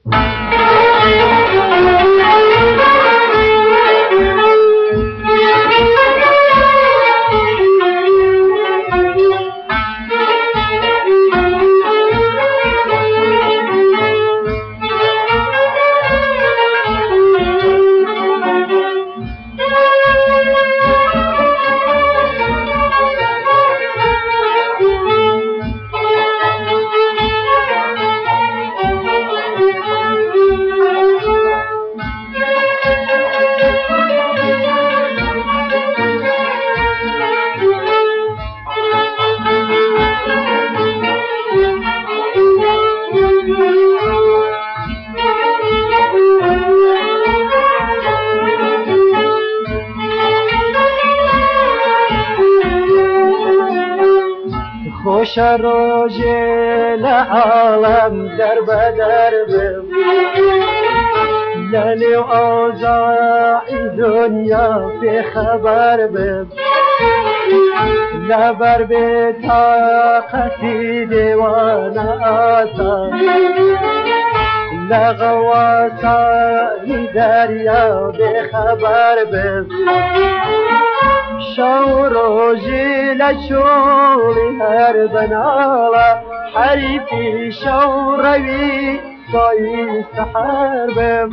خوش روز لعالم در بدر بم للی اوضاعی دنیا به خبر بم لبر به طاقتی دیوان آتا لغواتانی دریا به خبر بم شو روزی لچولی هر بنالا حریفی شو روی بایی سحر بم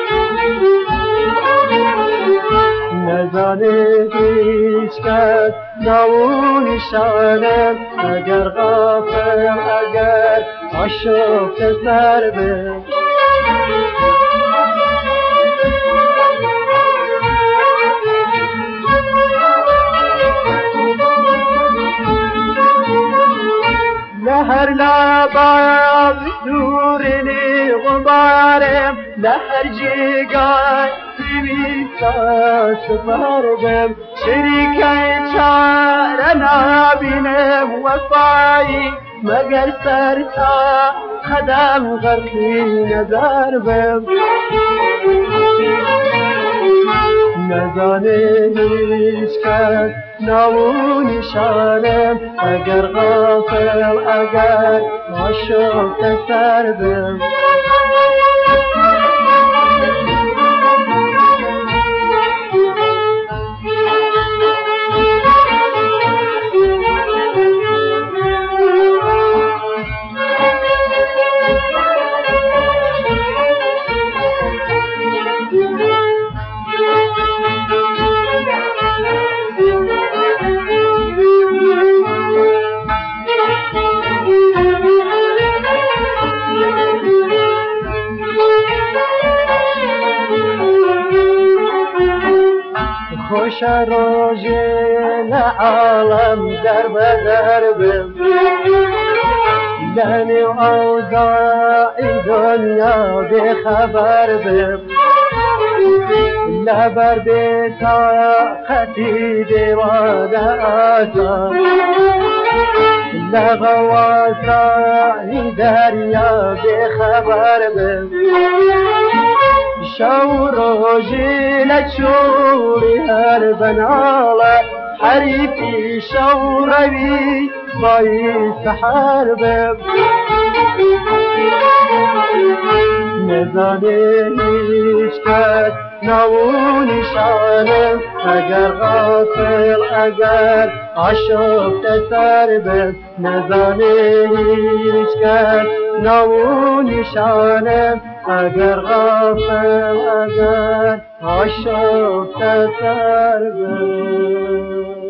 نزانه هیچ کس نو نشانم اگر غافل اگر عاشق سر بم لهر لباب دورني غبارم لهر جيگان سویسا سفرم شریکای چارنا بینم وفایی مگر سرتا خدم غرقی نظر بم نزانه هیچ کس نو نشانم اگر غافل اگر عاشق سر بم خوش روز لعالم در بدر بم للی اوضاعی دنیا به خبر بم لبر به طاقتی دیوان آتا لغواتانی دریا به خبر بم شو روزی لچولی هر بنالا حریفی شو روی بایی سحر بم نزانه هیچ کس نو نشانم اگر غافل اگر عاشق سر بم نزانه هیچ کس نو نشانم اگر غافل اگر عاشق سر بم